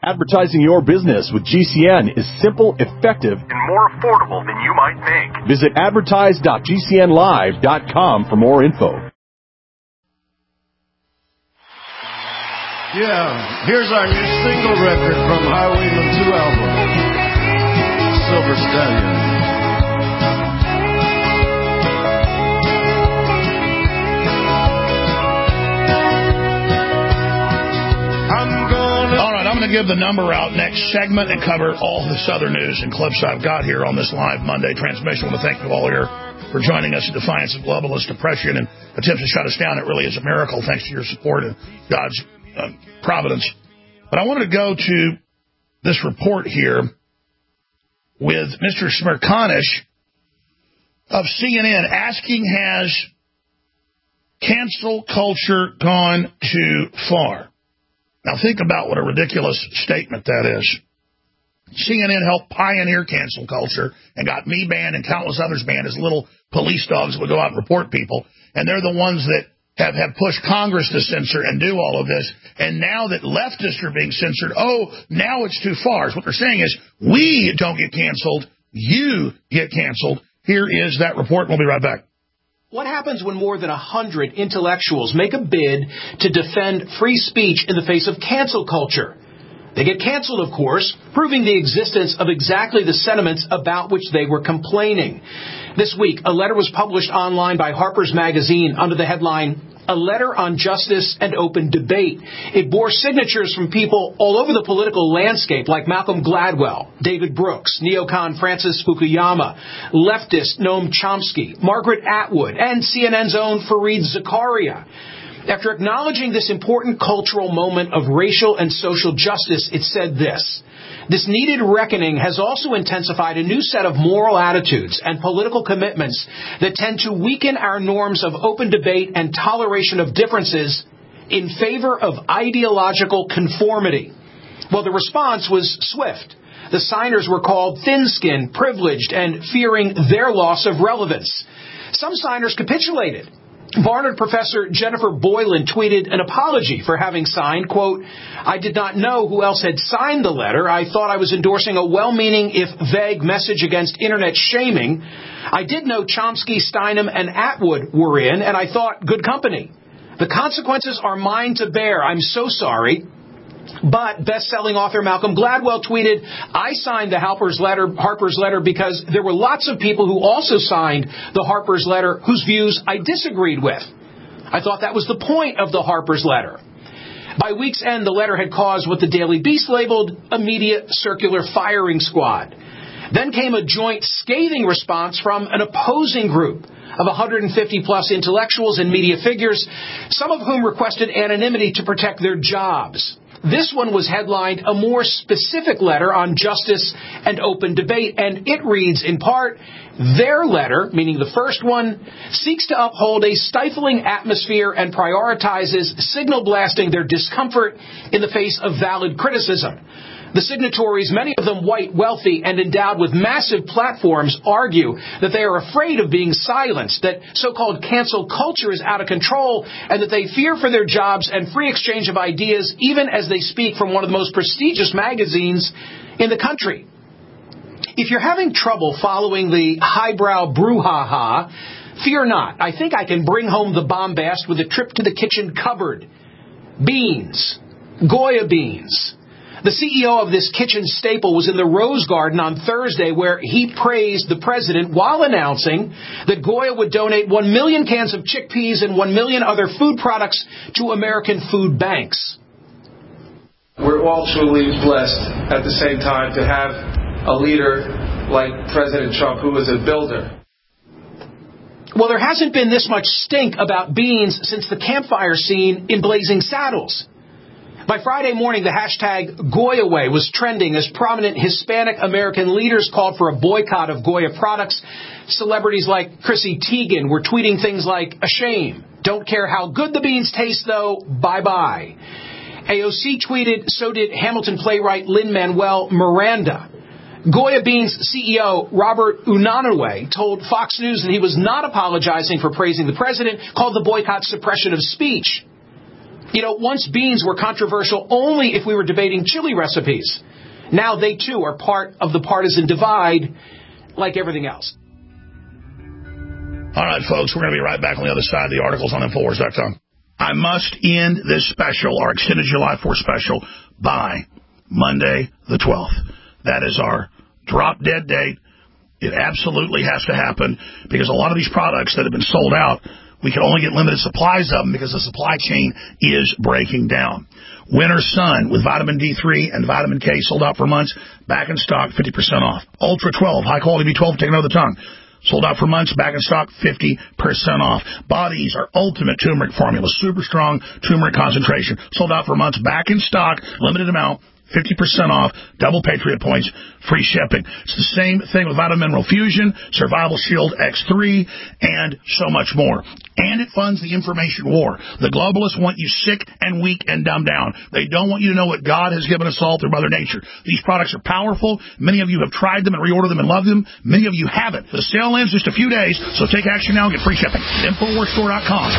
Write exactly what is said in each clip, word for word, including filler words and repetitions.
Advertising your business with G C N is simple, effective, and more affordable than you might think. Visit advertise dot g c n live dot com for more info. Yeah, here's our new single record from Highwayman two album, Silver Stallion. All right, I'm going to give the number out next segment and cover all this other news and clips I've got here on this live Monday transmission. I want to thank you all here for joining us in defiance of globalist oppression and attempts to shut us down. It really is a miracle, thanks to your support and God's uh, providence. But I wanted to go to this report here with Mister Smerconish of C N N asking, has cancel culture gone too far? Now, think about what a ridiculous statement that is. C N N helped pioneer cancel culture and got me banned and countless others banned as little police dogs that would go out and report people. And they're the ones that have, have pushed Congress to censor and do all of this. And now that leftists are being censored, oh, now it's too far. So what they're saying is, we don't get canceled, you get canceled. Here is that report. We'll be right back. What happens when more than one hundred intellectuals make a bid to defend free speech in the face of cancel culture? They get canceled, of course, proving the existence of exactly the sentiments about which they were complaining. This week, a letter was published online by Harper's Magazine under the headline, A Letter on Justice and Open Debate. It bore signatures from people all over the political landscape, like Malcolm Gladwell, David Brooks, neocon Francis Fukuyama, leftist Noam Chomsky, Margaret Atwood, and C N N's own Fareed Zakaria. After acknowledging this important cultural moment of racial and social justice, it said this: this needed reckoning has also intensified a new set of moral attitudes and political commitments that tend to weaken our norms of open debate and toleration of differences in favor of ideological conformity. Well, the response was swift. The signers were called thin-skinned, privileged, and fearing their loss of relevance. Some signers capitulated. Barnard professor Jennifer Boylan tweeted an apology for having signed, quote, I did not know who else had signed the letter. I thought I was endorsing a well-meaning, if vague, message against internet shaming. I did know Chomsky, Steinem, and Atwood were in, and I thought good company. The consequences are mine to bear. I'm so sorry. But best-selling author Malcolm Gladwell tweeted, I signed the Harper's letter, Harper's letter because there were lots of people who also signed the Harper's letter whose views I disagreed with. I thought that was the point of the Harper's letter. By week's end, the letter had caused what the Daily Beast labeled a media circular firing squad. Then came a joint scathing response from an opposing group of one hundred fifty plus intellectuals and media figures, some of whom requested anonymity to protect their jobs. This one was headlined A More Specific Letter on Justice and Open Debate, and it reads, in part, their letter, meaning the first one, seeks to uphold a stifling atmosphere and prioritizes signal blasting their discomfort in the face of valid criticism. The signatories, many of them white, wealthy, and endowed with massive platforms, argue that they are afraid of being silenced, that so-called cancel culture is out of control, and that they fear for their jobs and free exchange of ideas, even as they speak from one of the most prestigious magazines in the country. If you're having trouble following the highbrow brouhaha, fear not. I think I can bring home the bombast with a trip to the kitchen cupboard. Beans. Goya beans. The C E O of this kitchen staple was in the Rose Garden on Thursday, where he praised the president while announcing that Goya would donate one million cans of chickpeas and one million other food products to American food banks. We're all truly blessed at the same time to have a leader like President Trump, who is a builder. Well, there hasn't been this much stink about beans since the campfire scene in Blazing Saddles. By Friday morning, the hashtag Goyaway was trending as prominent Hispanic American leaders called for a boycott of Goya products. Celebrities like Chrissy Teigen were tweeting things like, a shame. Don't care how good the beans taste, though. Bye-bye. A O C tweeted, so did Hamilton playwright Lin-Manuel Miranda. Goya Beans C E O Robert Unanue told Fox News that he was not apologizing for praising the president, called the boycott suppression of speech. You know, once beans were controversial only if we were debating chili recipes. Now they, too, are part of the partisan divide like everything else. All right, folks, we're going to be right back on the other side of the articles on Infowars dot com. I must end this special, our extended July fourth special, by Monday the twelfth. That is our drop-dead date. It absolutely has to happen because a lot of these products that have been sold out, we can only get limited supplies of them because the supply chain is breaking down. Winter Sun with vitamin D three and vitamin K sold out for months. Back in stock, fifty percent off. Ultra twelve, high-quality B twelve, taken out of the tongue. Sold out for months, back in stock, fifty percent off. Bodies, our ultimate turmeric formula, super strong turmeric concentration. Sold out for months, back in stock, limited amount, fifty percent off, double Patriot points, free shipping. It's the same thing with Vitamin Mineral Fusion, Survival Shield X three, and so much more. And it funds the information war. The globalists want you sick and weak and dumbed down. They don't want you to know what God has given us all through Mother Nature. These products are powerful. Many of you have tried them and reordered them and love them. Many of you haven't. The sale ends just a few days, so take action now and get free shipping. Infowars Store dot com.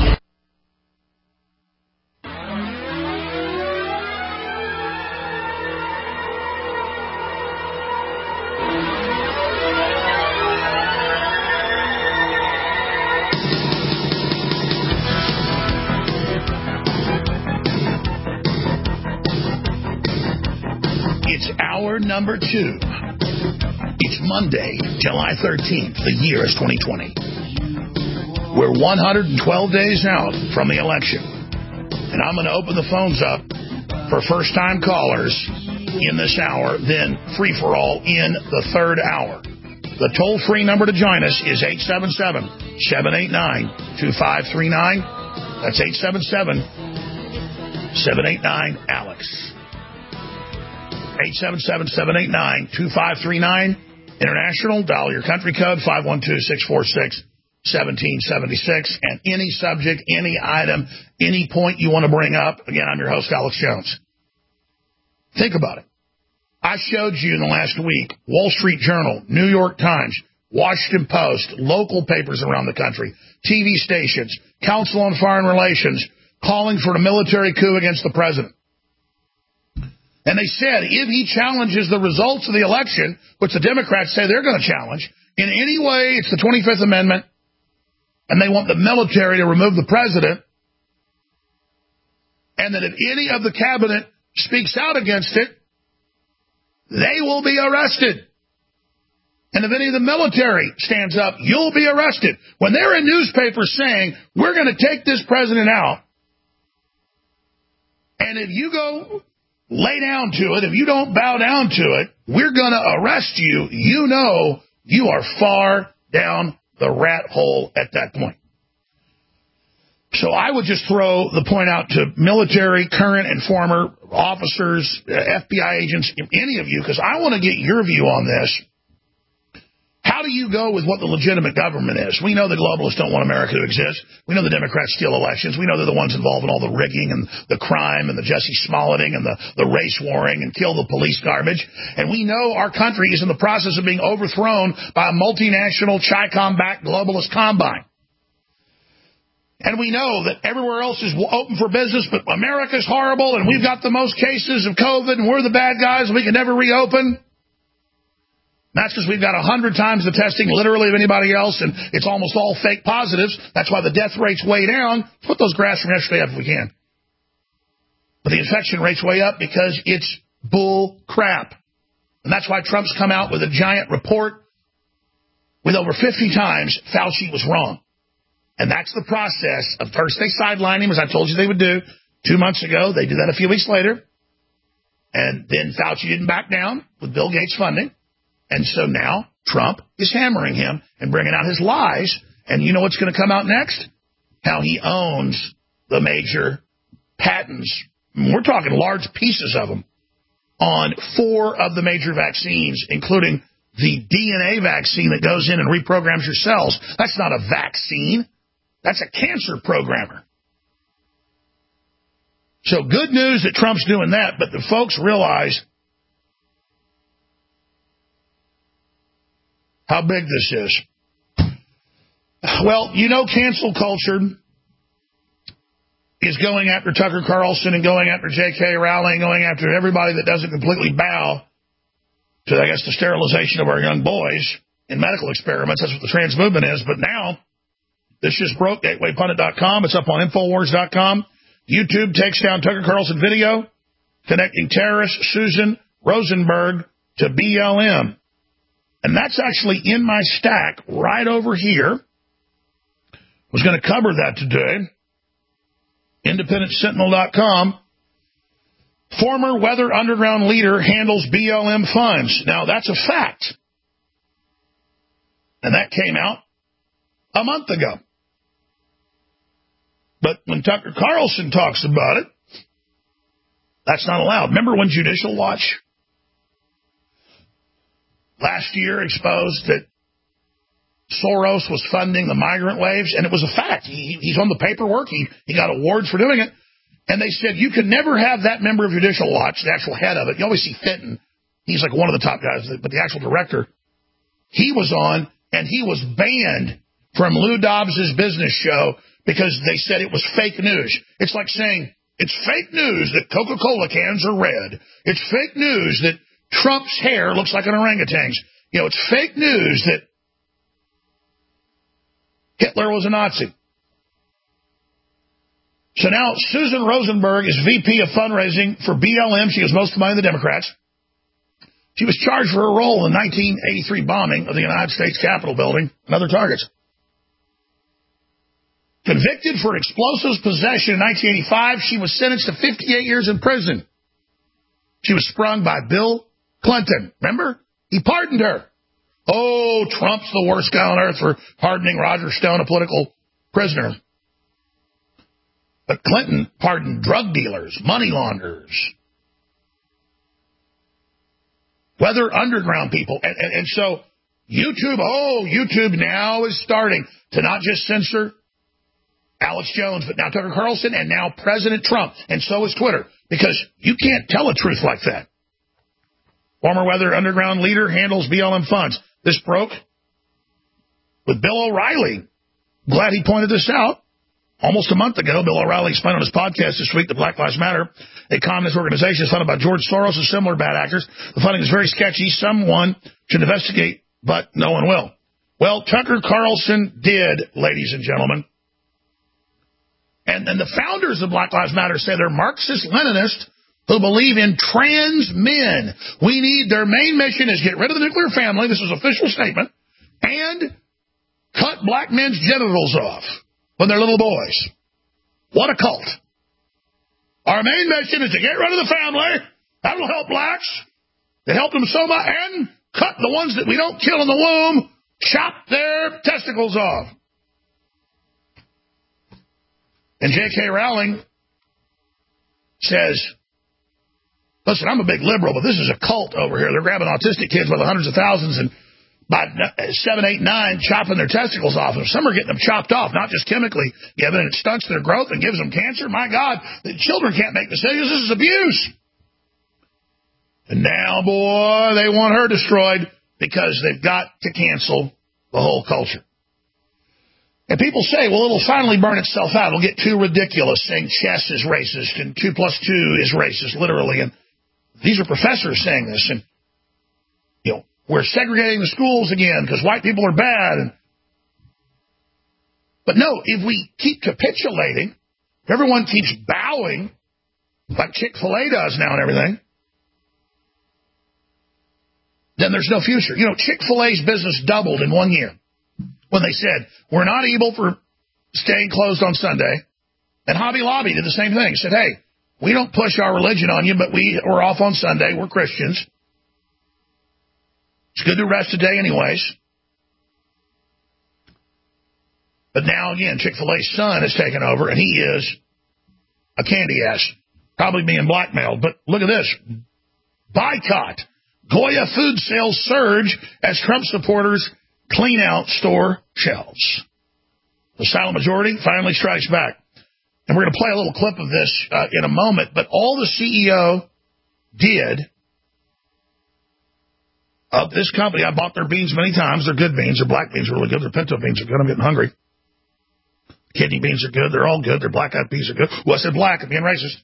It's hour number two. It's Monday, July thirteenth. The year is twenty twenty. We're one hundred twelve days out from the election. And I'm going to open the phones up for first-time callers in this hour, then free-for-all in the third hour. The toll-free number to join us is eight seven seven, seven eight nine, two five three nine. That's eight seven seven, seven eight nine, ALEX. eight seven seven, seven eight nine, two five three nine. International, dial your country code, five one two, six four six, one seven seven six. And any subject, any item, any point you want to bring up, again, I'm your host, Alex Jones. Think about it. I showed you in the last week, Wall Street Journal, New York Times, Washington Post, local papers around the country, T V stations, Council on Foreign Relations, calling for a military coup against the president. And they said if he challenges the results of the election, which the Democrats say they're going to challenge, in any way it's the twenty-fifth Amendment, and they want the military to remove the president, and that if any of the cabinet speaks out against it, they will be arrested. And if any of the military stands up, you'll be arrested. When they're in newspapers saying, we're going to take this president out, and if you go lay down to it, if you don't bow down to it, we're going to arrest you, you know you are far down the rat hole at that point. So I would just throw the point out to military, current and former officers, F B I agents, any of you, because I want to get your view on this. How do you go with what the legitimate government is? We know the globalists don't want America to exist. We know the Democrats steal elections. We know they're the ones involved in all the rigging and the crime and the Jesse Smolletting and the, the race warring and kill the police garbage. And we know our country is in the process of being overthrown by a multinational Chi-Com-backed globalist combine. And we know that everywhere else is open for business, but America's horrible and we've got the most cases of COVID and we're the bad guys and we can never reopen. That's because we've got a hundred times the testing literally of anybody else, and it's almost all fake positives. That's why the death rate's way down. Put those graphs from yesterday up if we can. But the infection rate's way up because it's bull crap. And that's why Trump's come out with a giant report with over fifty times Fauci was wrong. And that's the process of first they sideline him, as I told you they would do two months ago. They did that a few weeks later. And then Fauci didn't back down with Bill Gates funding. And so now Trump is hammering him and bringing out his lies. And you know what's going to come out next? How he owns the major patents. We're talking large pieces of them on four of the major vaccines, including the D N A vaccine that goes in and reprograms your cells. That's not a vaccine. That's a cancer programmer. So good news that Trump's doing that, but the folks realize how big this is. Well, you know, cancel culture is going after Tucker Carlson and going after J K. Rowling, going after everybody that doesn't completely bow to, I guess, the sterilization of our young boys in medical experiments. That's what the trans movement is. But now, this just broke, gateway pundit dot com. It's up on infowars dot com. YouTube takes down Tucker Carlson video connecting terrorist Susan Rosenberg to B L M. And that's actually in my stack right over here. Was going to cover that today. independent sentinel dot com. Former Weather Underground leader handles B L M funds. Now, that's a fact. And that came out a month ago. But when Tucker Carlson talks about it, that's not allowed. Remember when Judicial Watch last year exposed that Soros was funding the migrant waves? And it was a fact. He, he's on the paperwork. He, he got awards for doing it. And they said, you could never have that member of Judicial Watch, the actual head of it. You always see Fenton. He's like one of the top guys, but the actual director, he was on, and he was banned from Lou Dobbs' business show because they said it was fake news. It's like saying, it's fake news that Coca-Cola cans are red. It's fake news that Trump's hair looks like an orangutan's. You know, it's fake news that Hitler was a Nazi. So now Susan Rosenberg is V P of fundraising for B L M. She has most of the money of the Democrats. She was charged for her role in the nineteen eighty-three bombing of the United States Capitol building and other targets. Convicted for explosives possession in nineteen eighty-five, she was sentenced to fifty-eight years in prison. She was sprung by Bill Clinton. Remember? He pardoned her. Oh, Trump's the worst guy on earth for pardoning Roger Stone, a political prisoner. But Clinton pardoned drug dealers, money launderers, Weather Underground people. And, and, and so YouTube, oh, YouTube now is starting to not just censor Alex Jones, but now Tucker Carlson, and now President Trump. And so is Twitter, because you can't tell a truth like that. Former Weather Underground leader handles B L M funds. This broke with Bill O'Reilly. Glad he pointed this out. Almost a month ago, Bill O'Reilly explained on his podcast this week that Black Lives Matter, a communist organization, is funded by George Soros and similar bad actors. The funding is very sketchy. Someone should investigate, but no one will. Well, Tucker Carlson did, ladies and gentlemen. And, and the founders of Black Lives Matter say they're Marxist-Leninists who believe in trans men. We need, their main mission is get rid of the nuclear family, this is an official statement, and cut black men's genitals off when they're little boys. What a cult. Our main mission is to get rid of the family. That will help blacks. It helped them so much. And cut the ones that we don't kill in the womb, chop their testicles off. And J K. Rowling says, listen, I'm a big liberal, but this is a cult over here. They're grabbing autistic kids by the hundreds of thousands and by seven, eight, nine, chopping their testicles off. And some are getting them chopped off, not just chemically given. It stunts their growth and gives them cancer. My God, the children can't make decisions. This is abuse. And now, boy, they want her destroyed because they've got to cancel the whole culture. And people say, well, it'll finally burn itself out. It'll get too ridiculous saying chess is racist and two plus two is racist, literally. And these are professors saying this. And, you know, we're segregating the schools again because white people are bad. And, but no, if we keep capitulating, if everyone keeps bowing like Chick-fil-A does now and everything, then there's no future. You know, Chick-fil-A's business doubled in one year when they said, we're not evil for staying closed on Sunday. And Hobby Lobby did the same thing. Said, hey, we don't push our religion on you, but we are off on Sunday. We're Christians. It's good to rest today anyways. But now, again, Chick-fil-A's son has taken over, and he is a candy ass, probably being blackmailed. But look at this. Boycott. Goya food sales surge as Trump supporters clean out store shelves. The silent majority finally strikes back. And we're going to play a little clip of this uh, in a moment. But all the C E O did of this company, I bought their beans many times. They're good beans. They're black beans. They're really good. Their pinto beans are good. I'm getting hungry. Kidney beans are good. They're all good. Their black-eyed peas are good. Well, I said black. I'm being racist.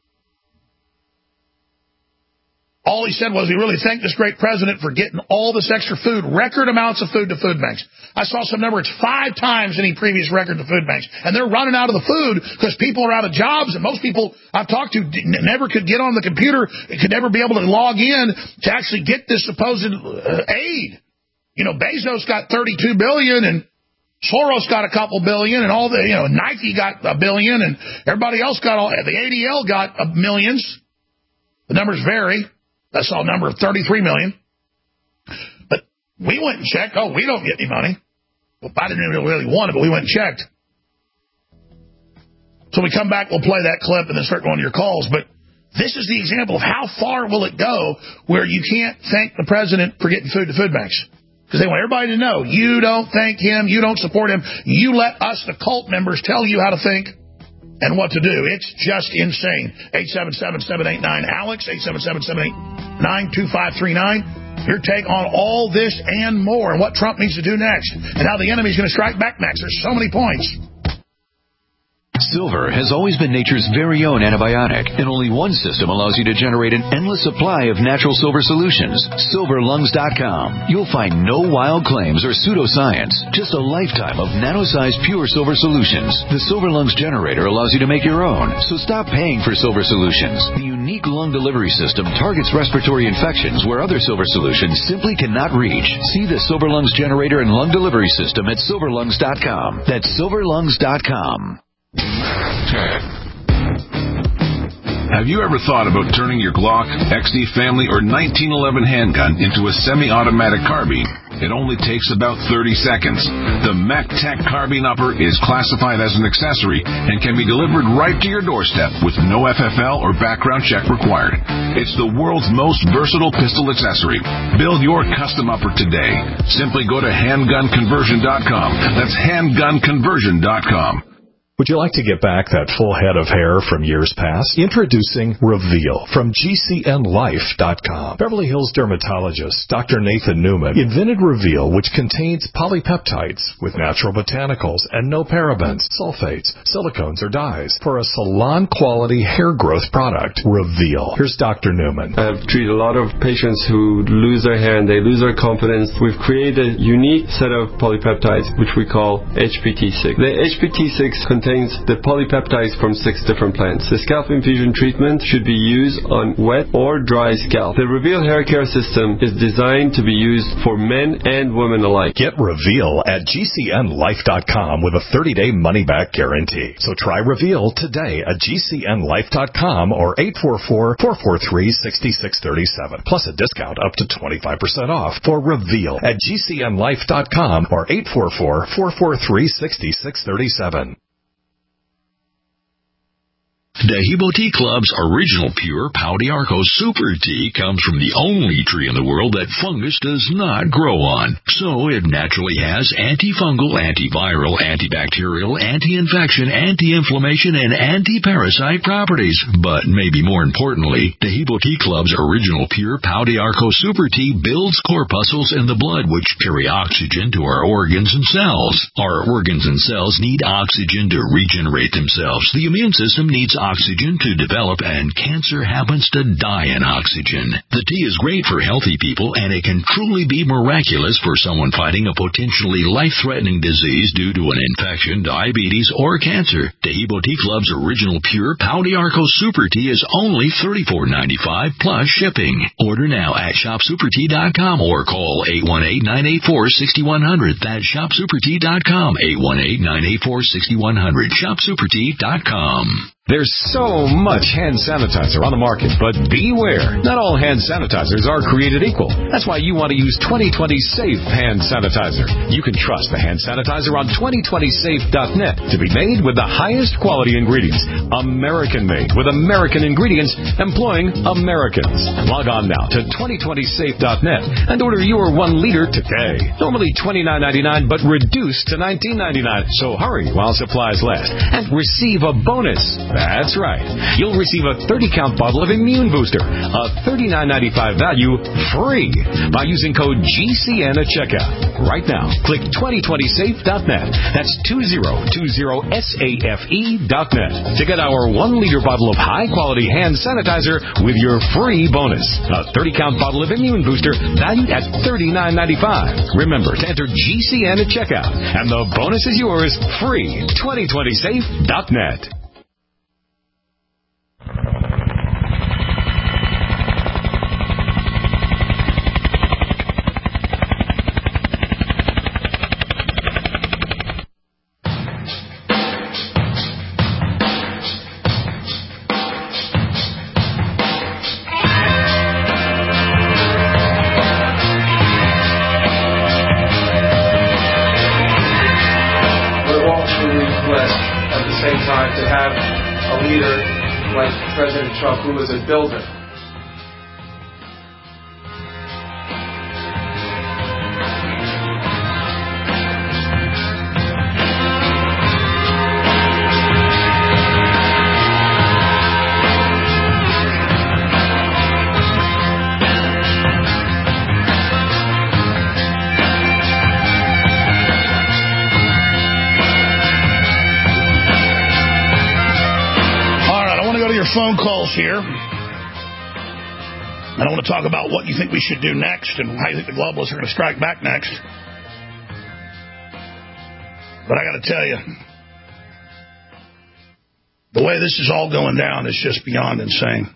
All he said was he really thanked this great president for getting all this extra food, record amounts of food to food banks. I saw some number, it's five times any previous record to food banks. And they're running out of the food because people are out of jobs, and most people I've talked to never could get on the computer, could never be able to log in to actually get this supposed uh, aid. You know, Bezos got thirty-two billion dollars, and Soros got a couple billion, and all the, you know, Nike got a billion, and everybody else got all, the A D L got millions. The numbers vary. I saw a number of thirty-three million. But we went and checked. Oh, we don't get any money. Well, I didn't really want it, but we went and checked. So we come back, we'll play that clip and then start going to your calls. But this is the example of how far will it go where you can't thank the president for getting food to food banks. Because they want everybody to know, you don't thank him, you don't support him, you let us, the cult members, tell you how to think and what to do. It's just insane. eight seven seven, seven eight nine, ALEX, eight seven seven, seven eight nine, two five three nine. Your take on all this and more, and what Trump needs to do next, and how the enemy's going to strike back next. There's so many points. Silver has always been nature's very own antibiotic, and only one system allows you to generate an endless supply of natural silver solutions. silver lungs dot com. You'll find no wild claims or pseudoscience, just a lifetime of nano-sized pure silver solutions. The Silver Lungs generator allows you to make your own, so stop paying for silver solutions. The unique lung delivery system targets respiratory infections where other silver solutions simply cannot reach. See the Silver Lungs generator and lung delivery system at silver lungs dot com. That's silver lungs dot com. Have you ever thought about turning your Glock, X D Family, or nineteen eleven handgun into a semi-automatic carbine? It only takes about thirty seconds. The MacTac Carbine Upper is classified as an accessory and can be delivered right to your doorstep with no F F L or background check required. It's the world's most versatile pistol accessory. Build your custom upper today. Simply go to handgun conversion dot com. That's handgun conversion dot com. Would you like to get back that full head of hair from years past? Introducing Reveal from G C N life dot com. Beverly Hills dermatologist Doctor Nathan Newman invented Reveal, which contains polypeptides with natural botanicals and no parabens, sulfates, silicones, or dyes for a salon-quality hair growth product. Reveal. Here's Doctor Newman. I've treated a lot of patients who lose their hair and they lose their confidence. We've created a unique set of polypeptides, which we call H P T six. The H P T six contains the polypeptides from six different plants. The scalp infusion treatment should be used on wet or dry scalp. The Reveal hair care system is designed to be used for men and women alike. Get Reveal at G C N life dot com with a thirty-day money-back guarantee. So try Reveal today at G C N life dot com or eight four four, four four three, six six three seven. Plus a discount up to twenty-five percent off for Reveal at G C N life dot com or eight four four, four four three, six six three seven. Dehibo Tea Club's original pure Pau d'Arco Super Tea comes from the only tree in the world that fungus does not grow on. So it naturally has antifungal, antiviral, antibacterial, anti-infection, anti-inflammation, and anti-parasite properties. But maybe more importantly, Dehibo Tea Club's original pure Pau d'Arco Super Tea builds corpuscles in the blood which carry oxygen to our organs and cells. Our organs and cells need oxygen to regenerate themselves. The immune system needs oxygen to develop, and cancer happens to die in oxygen. The tea is great for healthy people, and it can truly be miraculous for someone fighting a potentially life-threatening disease due to an infection, diabetes, or cancer. Dehibo Tea Club's original pure Pau d'Arco Super Tea is only thirty-four dollars and ninety-five cents plus shipping. Order now at shop super tea dot com or call eight one eight, nine eight four, six one zero zero. That's shop super tea dot com, eight one eight, nine eight four, six one zero zero, shop super tea dot com. There's so much hand sanitizer on the market, but beware. Not all hand sanitizers are created equal. That's why you want to use twenty twenty Safe Hand Sanitizer. You can trust the hand sanitizer on twenty twenty safe dot net to be made with the highest quality ingredients. American-made with American ingredients employing Americans. Log on now to twenty twenty safe dot net and order your one liter today. Normally twenty-nine ninety-nine, but reduced to nineteen ninety-nine. So hurry while supplies last and receive a bonus. That's right. You'll receive a thirty-count bottle of Immune Booster, a thirty-nine ninety-five value, free by using code G C N at checkout. Right now, click twenty twenty safe dot net. That's twenty twenty safe dot net to get our one-liter bottle of high-quality hand sanitizer with your free bonus. A thirty-count bottle of Immune Booster valued at thirty-nine ninety-five. Remember to enter G C N at checkout, and the bonus is yours free. twenty twenty safe dot net. To have a leader like President Trump, who was a builder. Phone calls here. And I want to talk about what you think we should do next and how you think the globalists are going to strike back next. But I got to tell you, the way this is all going down is just beyond insane.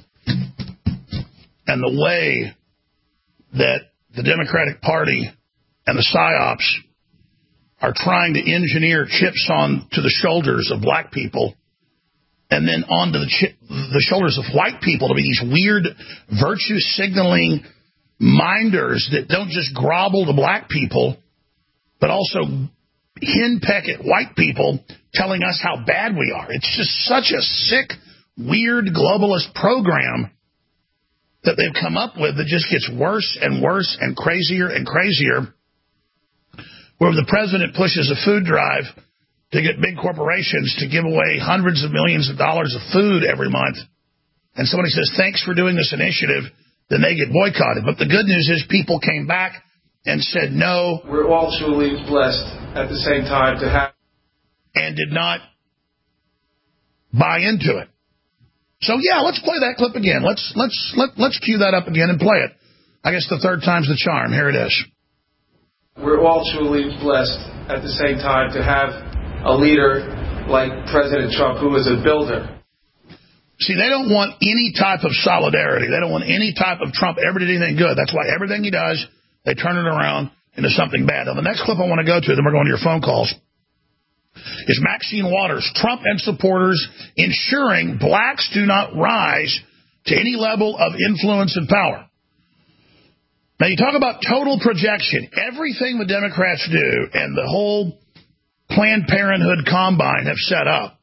And the way that the Democratic Party and the PSYOPs are trying to engineer chips on to the shoulders of black people and then onto the, ch- the shoulders of white people to be these weird virtue signaling minders that don't just grovel to black people, but also henpeck at white people telling us how bad we are. It's just such a sick, weird globalist program that they've come up with that just gets worse and worse and crazier and crazier, where the president pushes a food drive to get big corporations to give away hundreds of millions of dollars of food every month. And somebody says, thanks for doing this initiative, then they get boycotted. But the good news is people came back and said no. We're all truly blessed at the same time to have. And did not buy into it. So, yeah, let's play that clip again. Let's, let's, let, let's cue that up again and play it. I guess the third time's the charm. Here it is. We're all truly blessed at the same time to have a leader like President Trump, who is a builder. See, they don't want any type of solidarity. They don't want any type of Trump ever did anything good. That's why everything he does, they turn it around into something bad. Now, the next clip I want to go to, then we're going to your phone calls, is Maxine Waters, Trump and supporters ensuring blacks do not rise to any level of influence and power. Now, you talk about total projection. Everything the Democrats do and the whole Planned Parenthood Combine have set up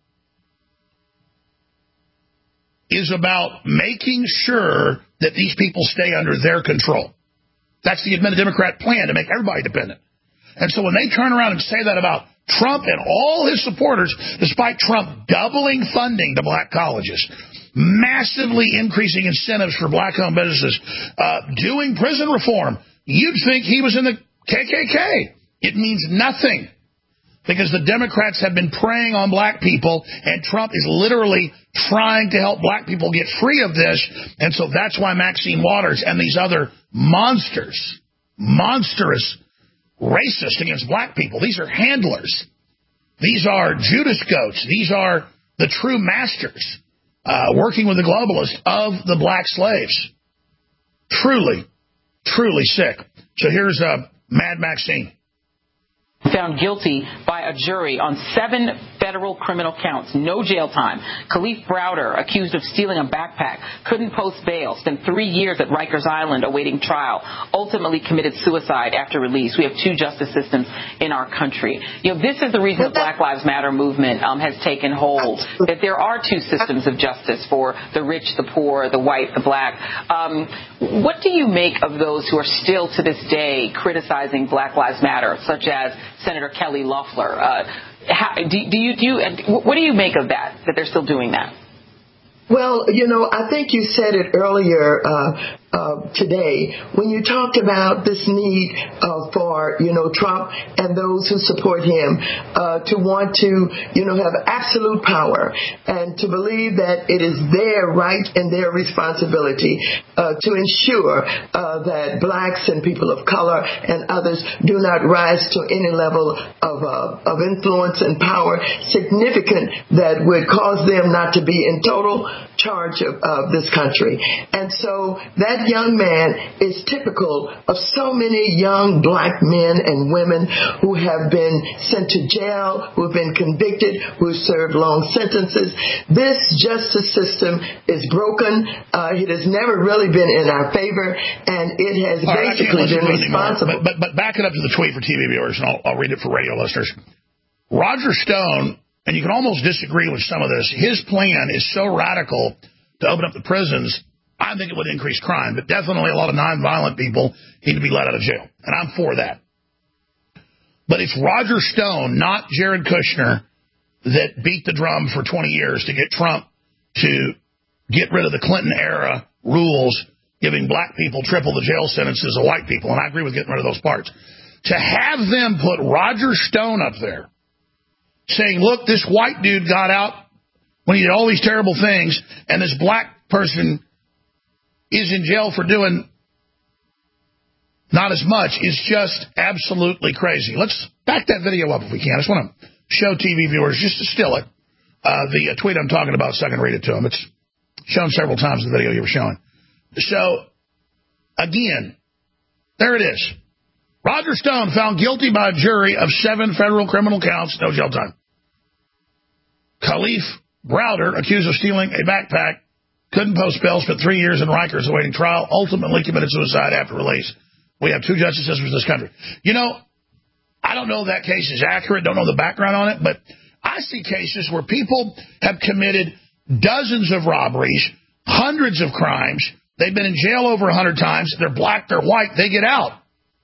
is about making sure that these people stay under their control. That's the Democrat plan, to make everybody dependent. And so when they turn around and say that about Trump and all his supporters, despite Trump doubling funding to black colleges, massively increasing incentives for black-owned businesses, uh, doing prison reform, you'd think he was in the K K K. It means nothing. Because the Democrats have been preying on black people, and Trump is literally trying to help black people get free of this. And so that's why Maxine Waters and these other monsters, monstrous racists against black people, these are handlers. These are Judas goats. These are the true masters uh, working with the globalists of the black slaves. Truly, truly sick. So here's uh, Mad Maxine. Found guilty by a jury on seven federal criminal counts, no jail time. Khalif Browder, accused of stealing a backpack, couldn't post bail, spent three years at Rikers Island awaiting trial, ultimately committed suicide after release. We have two justice systems in our country. You know, this is the reason the Black Lives Matter movement um, has taken hold, that there are two systems of justice for the rich, the poor, the white, the black. Um, what do you make of those who are still to this day criticizing Black Lives Matter, such as Senator Kelly Loeffler? Uh, How, do, do you do? You, what do you make of that? That they're still doing that? Well, you know, I think you said it earlier uh, uh, today when you talked about this need uh, for, you know, Trump and those who support him uh, to want to, you know, have absolute power and to believe that it is their right and their responsibility uh, to ensure uh, that blacks and people of color and others do not rise to any level of, uh, of influence and power significant that would cause them not to be in total charge of, of this country. And so that young man is typical of so many young black men and women who have been sent to jail, who have been convicted, who have served long sentences. This justice system is broken. Uh, it has never really been in our favor, and it has All right, basically been responsible. But, but, but back it up to the tweet for T V viewers, and I'll, I'll read it for radio listeners. Roger Stone, and you can almost disagree with some of this, his plan is so radical to open up the prisons, I think it would increase crime. But definitely a lot of nonviolent people need to be let out of jail. And I'm for that. But it's Roger Stone, not Jared Kushner, that beat the drum for twenty years to get Trump to get rid of the Clinton-era rules, giving black people triple the jail sentences of white people. And I agree with getting rid of those parts. To have them put Roger Stone up there, saying, look, this white dude got out when he did all these terrible things, and this black person is in jail for doing not as much, is just absolutely crazy. Let's back that video up if we can. I just want to show T V viewers, just to still it, uh, the uh, tweet I'm talking about so I can read it to them. It's shown several times in the video you were showing. So, again, there it is. Roger Stone found guilty by a jury of seven federal criminal counts, no jail time. Khalif Browder, accused of stealing a backpack, couldn't post bail, spent three years in Rikers awaiting trial, ultimately committed suicide after release. We have two justice systems in this country. You know, I don't know if that case is accurate, don't know the background on it, but I see cases where people have committed dozens of robberies, hundreds of crimes. They've been in jail over a hundred times. They're black, they're white, they get out.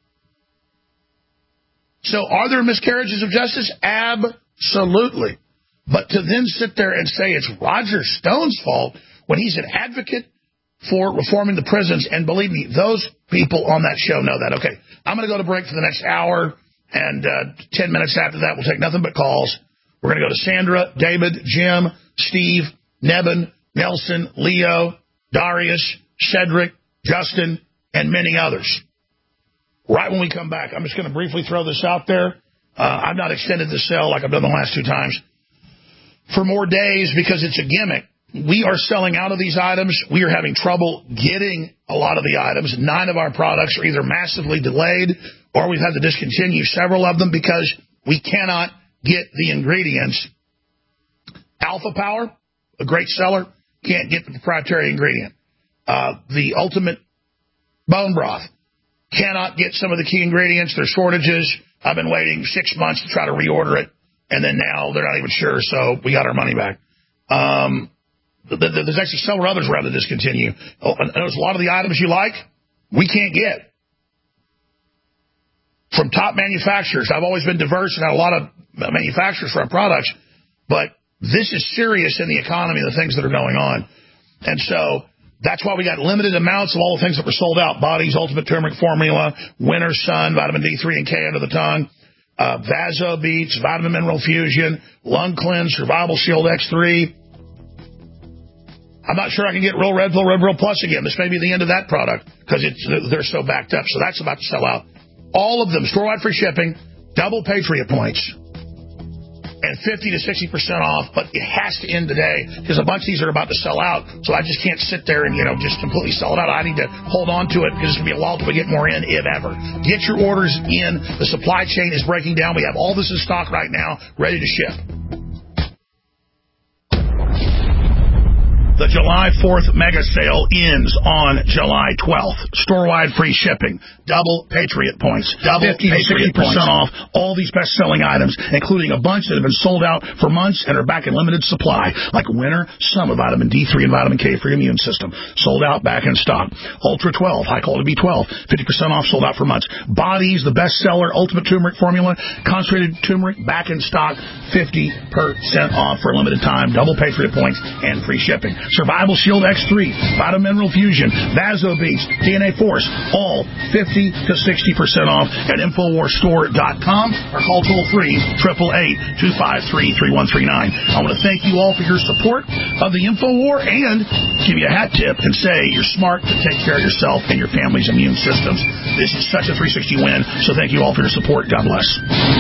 So are there miscarriages of justice? Absolutely. But to then sit there and say it's Roger Stone's fault when he's an advocate for reforming the prisons, and believe me, those people on that show know that. Okay, I'm going to go to break for the next hour, and uh, ten minutes after that, we'll take nothing but calls. We're going to go to Sandra, David, Jim, Steve, Nevin, Nelson, Leo, Darius, Cedric, Justin, and many others. Right when we come back, I'm just going to briefly throw this out there. Uh, I've not extended the sale like I've done the last two times for more days because it's a gimmick. We are selling out of these items. We are having trouble getting a lot of the items. Nine of our products are either massively delayed or we've had to discontinue several of them because we cannot get the ingredients. Alpha Power, a great seller, can't get the proprietary ingredient. Uh, the Ultimate Bone Broth, cannot get some of the key ingredients. There's shortages. I've been waiting six months to try to reorder it, and then now they're not even sure, so we got our money back. Um, there's actually several others around to discontinue. Oh, and there's a lot of the items you like, we can't get. From top manufacturers. I've always been diverse and had a lot of manufacturers for our products, but this is serious in the economy, the things that are going on. And so that's why we got limited amounts of all the things that were sold out. Body's Ultimate Turmeric Formula, Winter Sun, Vitamin D three and K under the tongue, uh, Vaso Beats, Vitamin Mineral Fusion, Lung Cleanse, Survival Shield X three. I'm not sure I can get Real Red Pill, Red Pill Plus again. This may be the end of that product because it's they're so backed up. So that's about to sell out. All of them, store-wide free shipping, double Patriot points, and fifty to sixty percent off, but it has to end today because a bunch of these are about to sell out, so I just can't sit there and, you know, just completely sell it out. I need to hold on to it because it's going to be a while till we get more in, if ever. Get your orders in. The supply chain is breaking down. We have all this in stock right now, ready to ship. The July fourth mega sale ends on July twelfth. Store-wide free shipping. Double Patriot points. Double fifty to sixty percent off all these best-selling items, including a bunch that have been sold out for months and are back in limited supply, like Winter Summer Vitamin D three and Vitamin K for your immune system. Sold out, back in stock. Ultra twelve, high-quality B twelve, fifty percent off, sold out for months. Bodies, the best-seller, Ultimate Turmeric Formula, concentrated turmeric, back in stock, fifty percent off for a limited time. Double Patriot points and free shipping. Survival Shield X three, Vitamin Mineral Fusion, Vaso Beast, D N A Force, all fifty to sixty percent off at Infowars Store dot com or call toll-free, eight eight eight, two five three, three one three nine. I want to thank you all for your support of the InfoWar and give you a hat tip and say you're smart to take care of yourself and your family's immune systems. This is such a three sixty win, so thank you all for your support. God bless.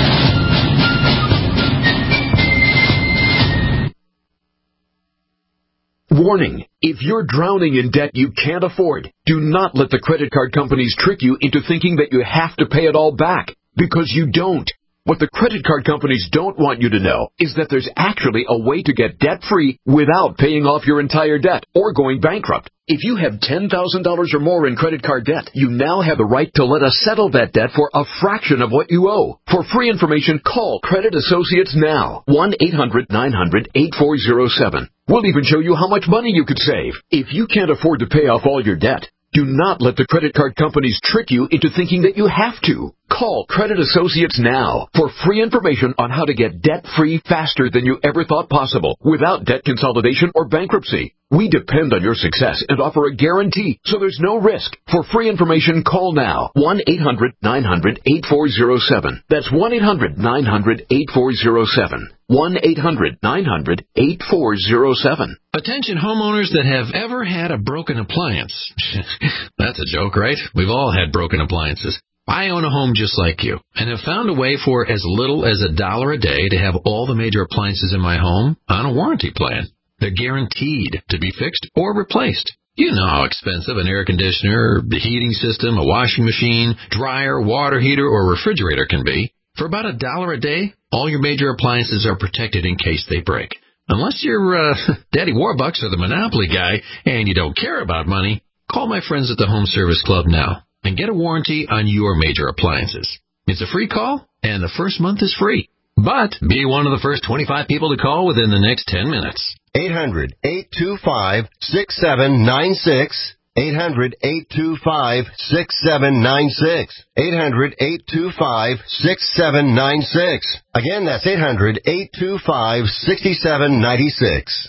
Warning, if you're drowning in debt you can't afford, do not let the credit card companies trick you into thinking that you have to pay it all back, because you don't. What the credit card companies don't want you to know is that there's actually a way to get debt-free without paying off your entire debt or going bankrupt. If you have ten thousand dollars or more in credit card debt, you now have the right to let us settle that debt for a fraction of what you owe. For free information, call Credit Associates now. one eight hundred nine hundred eight four zero seven. We'll even show you how much money you could save. If you can't afford to pay off all your debt, do not let the credit card companies trick you into thinking that you have to. Call Credit Associates now for free information on how to get debt-free faster than you ever thought possible without debt consolidation or bankruptcy. We depend on your success and offer a guarantee, so there's no risk. For free information, call now. one eight hundred nine hundred eight four zero seven. That's one eight hundred nine hundred eight four zero seven. one eight hundred nine hundred eight four zero seven. Attention homeowners that have ever had a broken appliance. That's a joke, right? We've all had broken appliances. I own a home just like you and have found a way for as little as a dollar a day to have all the major appliances in my home on a warranty plan. They're guaranteed to be fixed or replaced. You know how expensive an air conditioner, the heating system, a washing machine, dryer, water heater, or refrigerator can be. For about a dollar a day, all your major appliances are protected in case they break. Unless you're uh, Daddy Warbucks or the Monopoly guy and you don't care about money, call my friends at the Home Service Club now and get a warranty on your major appliances. It's a free call, and the first month is free. But be one of the first twenty-five people to call within the next ten minutes. eight hundred eight two five six seven nine six. eight hundred eight two five six seven nine six. eight hundred eight two five six seven nine six. Again, that's eight hundred eight two five six seven nine six.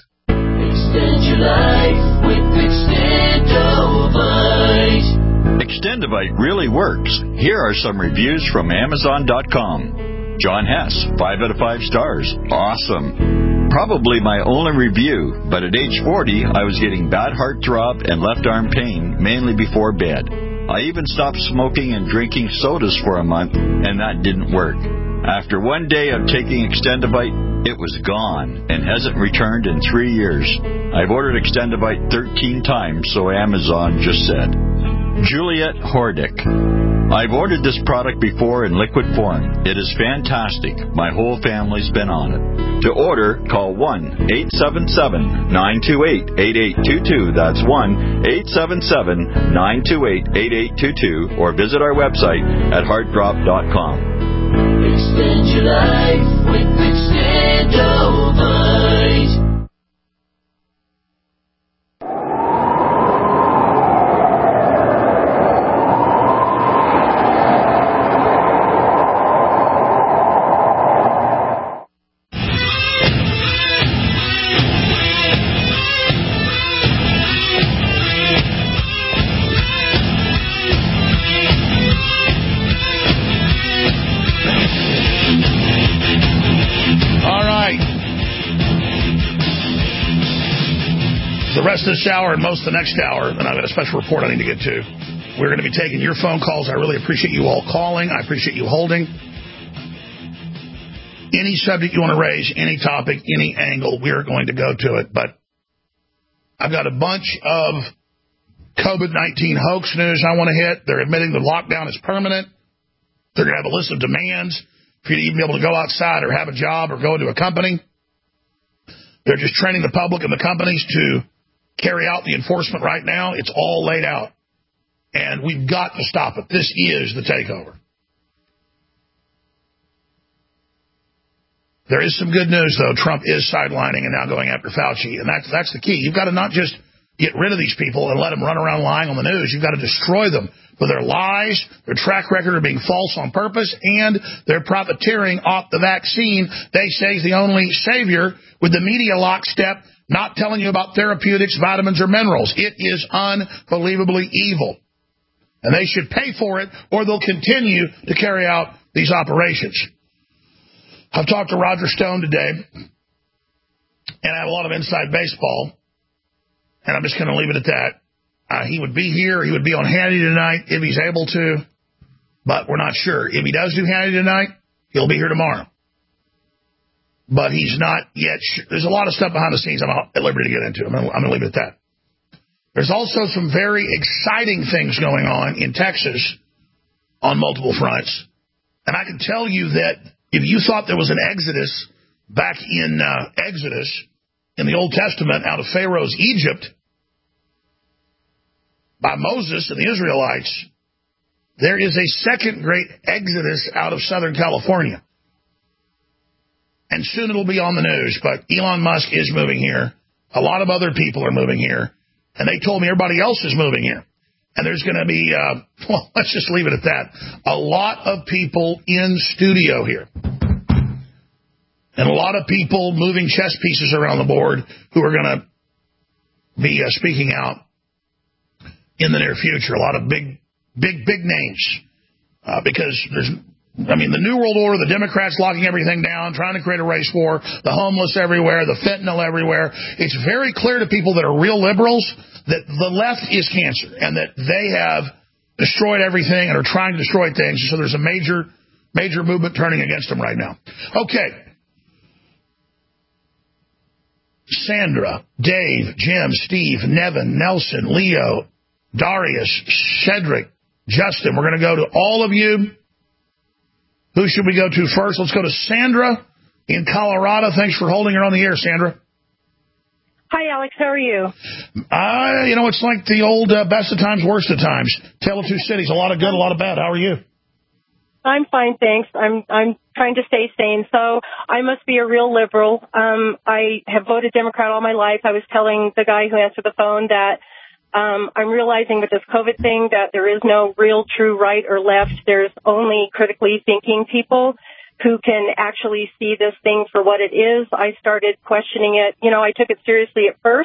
Extend your life with Extendovite. Extendovite really works. Here are some reviews from Amazon dot com. John Hess, five out of five stars. Awesome. Probably my only review, but at age forty, I was getting bad heart throb and left arm pain, mainly before bed. I even stopped smoking and drinking sodas for a month, and that didn't work. After one day of taking Extendovite, it was gone and hasn't returned in three years. I've ordered Extendovite thirteen times, so Amazon just said. Juliet Hordick. I've ordered this product before in liquid form. It is fantastic. My whole family's been on it. To order, call one eight seven seven nine two eight eight eight two two. That's one eight seven seven nine two eight eight eight two two, or visit our website at heart drop dot com. Extend your life with Extendovite. The rest of this hour and most of the next hour, and I've got a special report I need to get to. We're going to be taking your phone calls. I really appreciate you all calling. I appreciate you holding. Any subject you want to raise, any topic, any angle, we're going to go to it. But I've got a bunch of COVID nineteen hoax news I want to hit. They're admitting the lockdown is permanent. They're going to have a list of demands for you to even be able to go outside or have a job or go into a company. They're just training the public and the companies to carry out the enforcement right now. It's all laid out. And we've got to stop it. This is the takeover. There is some good news, though. Trump is sidelining and now going after Fauci. And that's, that's the key. You've got to not just get rid of these people and let them run around lying on the news. You've got to destroy them for their lies, their track record of being false on purpose, and their profiteering off the vaccine they say is the only savior, with the media lockstep not telling you about therapeutics, vitamins, or minerals. It is unbelievably evil. And they should pay for it, or they'll continue to carry out these operations. I've talked to Roger Stone today, and I have a lot of inside baseball, and I'm just going to leave it at that. Uh, he would be here. He would be on Hannity tonight if he's able to, but we're not sure. If he does do Hannity tonight, he'll be here tomorrow. But he's not yet sure. There's a lot of stuff behind the scenes I'm not at liberty to get into. I'm going to, I'm going to leave it at that. There's also some very exciting things going on in Texas on multiple fronts. And I can tell you that if you thought there was an exodus back in uh, Exodus in the Old Testament out of Pharaoh's Egypt by Moses and the Israelites, there is a second great exodus out of Southern California. And soon it'll be on the news, but Elon Musk is moving here. A lot of other people are moving here. And they told me everybody else is moving here. And there's going to be, uh, well, let's just leave it at that. A lot of people in studio here. And a lot of people moving chess pieces around the board who are going to be uh, speaking out in the near future. A lot of big, big, big names. Uh, because there's, I mean, the New World Order, the Democrats locking everything down, trying to create a race war, the homeless everywhere, the fentanyl everywhere. It's very clear to people that are real liberals that the left is cancer and that they have destroyed everything and are trying to destroy things. So there's a major, major movement turning against them right now. Okay. Sandra, Dave, Jim, Steve, Nevin, Nelson, Leo, Darius, Cedric, Justin. We're going to go to all of you. Who should we go to first? Let's go to Sandra in Colorado. Thanks for holding her on the air, Sandra. Hi, Alex. How are you? Uh, you know, it's like the old uh, best of times, worst of times. Tale of two cities. A lot of good, a lot of bad. How are you? I'm fine, thanks. I'm I'm trying to stay sane. So I must be a real liberal. Um, I have voted Democrat all my life. I was telling the guy who answered the phone that um, I'm realizing with this COVID thing that there is no real true right or left. There's only critically thinking people who can actually see this thing for what it is. I started questioning it. You know, I took it seriously at first.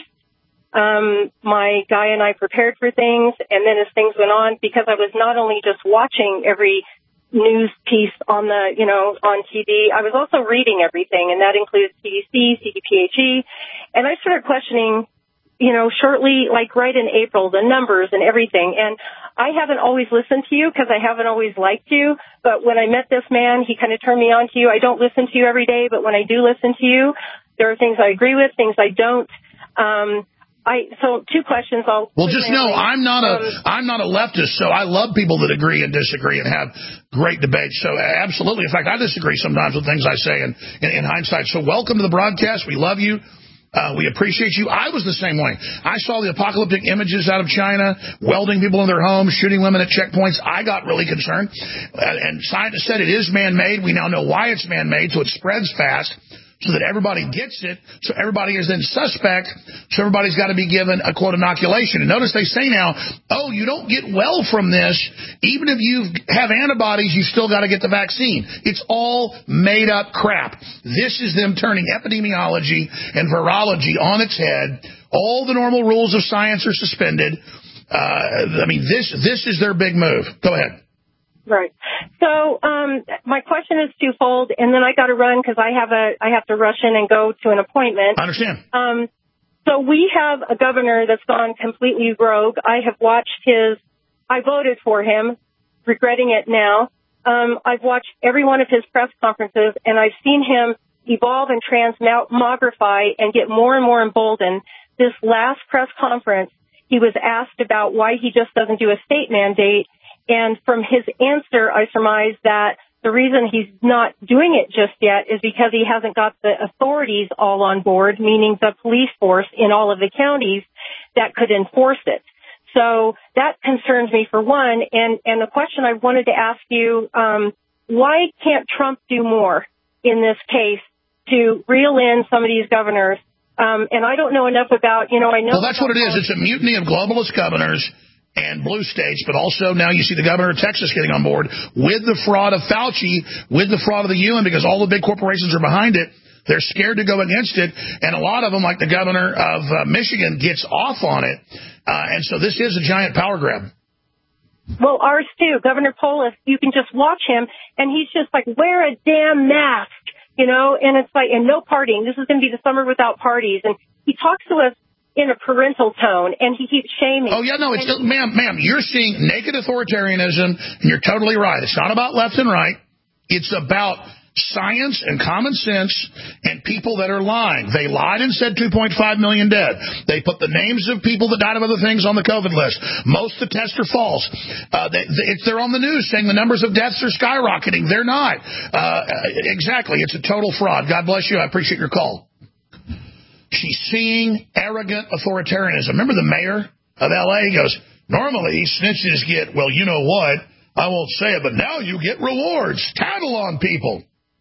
Um, my guy and I prepared for things, and then as things went on, because I was not only just watching every news piece on the, you know, on T V, I was also reading everything, and that includes C D C, C D P H E, and I started questioning, you know, shortly, like right in April, the numbers and everything. And I haven't always listened to you because I haven't always liked you. But when I met this man, he kind of turned me on to you. I don't listen to you every day, but when I do listen to you, there are things I agree with, things I don't. Um, I, so two questions. I'll well, just know I'm not a, um, I'm not a leftist. So I love people that agree and disagree and have great debates. So absolutely. In fact, I disagree sometimes with things I say in, in, in hindsight. So welcome to the broadcast. We love you. Uh, we appreciate you. I was the same way. I saw the apocalyptic images out of China, welding people in their homes, shooting women at checkpoints. I got really concerned. Uh, and scientists said it is man-made. We now know why it's man-made, so it spreads fast, so that everybody gets it, so everybody is then suspect, so everybody's got to be given a, quote, inoculation. And notice they say now, oh, you don't get well from this. Even if you have antibodies, you still got to get the vaccine. It's all made-up crap. This is them turning epidemiology and virology on its head. All the normal rules of science are suspended. Uh, I mean, this this is their big move. Go ahead. Right. So um, my question is twofold, and then I got to run because I have a I have to rush in and go to an appointment. I understand. Um, so we have a governor that's gone completely rogue. I have watched his. I voted for him, regretting it now. Um, I've watched every one of his press conferences, and I've seen him evolve and transmogrify and get more and more emboldened. This last press conference, he was asked about why he just doesn't do a state mandate. And from his answer, I surmise that the reason he's not doing it just yet is because he hasn't got the authorities all on board, meaning the police force in all of the counties. that could enforce it. So that concerns me for one. And, and the question I wanted to ask you, um, why can't Trump do more in this case to reel in some of these governors? Um, and I don't know enough about, you know, I know. Well, that's what it is. It's a mutiny of globalist governors and blue states, but also now you see the governor of Texas getting on board with the fraud of Fauci, with the fraud of the U N, because all the big corporations are behind it. They're scared to go against it, and a lot of them, like the governor of uh, Michigan, gets off on it. Uh, and so this is a giant power grab. Well, ours too. Governor Polis, you can just watch him, and he's just like, wear a damn mask, you know, and it's like, and no partying. This is going to be the summer without parties. And he talks to us in a parental tone, and he keeps shaming. Oh, yeah, no, it's, and, ma'am, ma'am, you're seeing naked authoritarianism, and you're totally right. It's not about left and right. It's about science and common sense and people that are lying. They lied and said two point five million dead. They put the names of people that died of other things on the COVID list. Most of the tests are false. Uh, they, they, they're on the news saying the numbers of deaths are skyrocketing. They're not. Uh, exactly. It's a total fraud. God bless you. I appreciate your call. She's seeing arrogant authoritarianism. Remember the mayor of L A? He goes, normally snitches get, well, you know what? I won't say it, but now you get rewards. Tattle on people.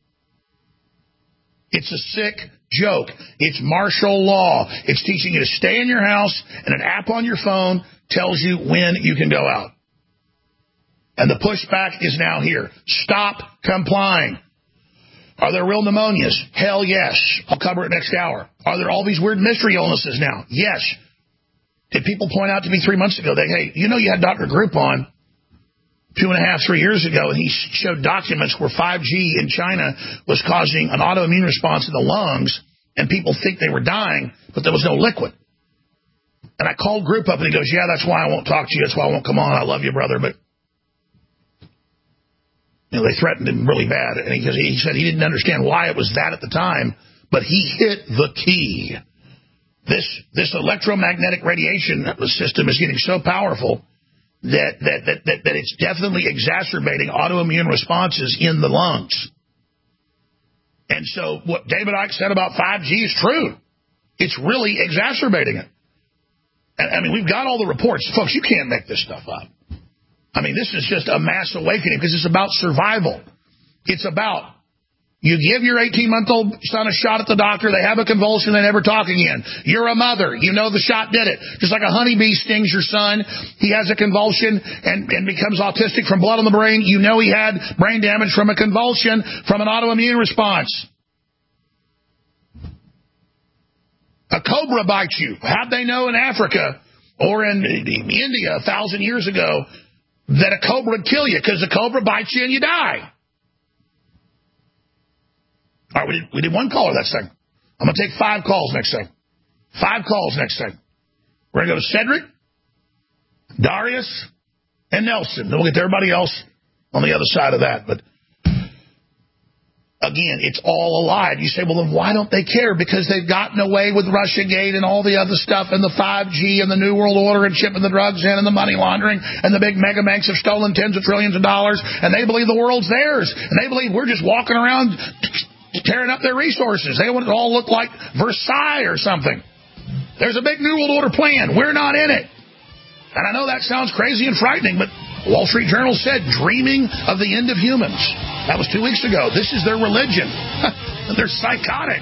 It's a sick joke. It's martial law. It's teaching you to stay in your house, and an app on your phone tells you when you can go out. And the pushback is now here. Stop complying. Are there real pneumonias? Hell yes. I'll cover it next hour. Are there all these weird mystery illnesses now? Yes. Did people point out to me three months ago that, hey, you know you had Doctor Groupon two and a half, three years ago, and he showed documents where five G in China was causing an autoimmune response in the lungs, and people think they were dying, but there was no liquid. And I called Group up, and he goes, yeah, that's why I won't talk to you. That's why I won't come on. I love you, brother, but you know, they threatened him really bad. And he, he said he didn't understand why it was that at the time, but he hit the key. This, this electromagnetic radiation system is getting so powerful That, that that that that it's definitely exacerbating autoimmune responses in the lungs. And so what David Icke said about five G is true. It's really exacerbating it. And, I mean, we've got all the reports. Folks, you can't make this stuff up. I mean, this is just a mass awakening because it's about survival. It's about you give your eighteen-month-old son a shot at the doctor, they have a convulsion, they never talk again. You're a mother. You know the shot did it. Just like a honeybee stings your son, he has a convulsion and, and becomes autistic from blood on the brain. You know he had brain damage from a convulsion from an autoimmune response. A cobra bites you. How'd they know in Africa or in India a thousand years ago that a cobra would kill you? Because the cobra bites you and you die. All right, we did, we did one caller that second. I'm going to take five calls next second. Five calls next second. We're going to go to Cedric, Darius, and Nelson. Then we'll get to everybody else on the other side of that. But again, it's all a lie. You say, well, then why don't they care? Because they've gotten away with Russiagate and all the other stuff and the five G and the New World Order and shipping the drugs in and the money laundering and the big mega banks have stolen tens of trillions of dollars and they believe the world's theirs. And they believe we're just walking around tearing up their resources. They want it to all look like Versailles or something. There's a big New World Order plan. We're not in it. And I know that sounds crazy and frightening, but Wall Street Journal said dreaming of the end of humans. That was two weeks ago. This is their religion. They're psychotic.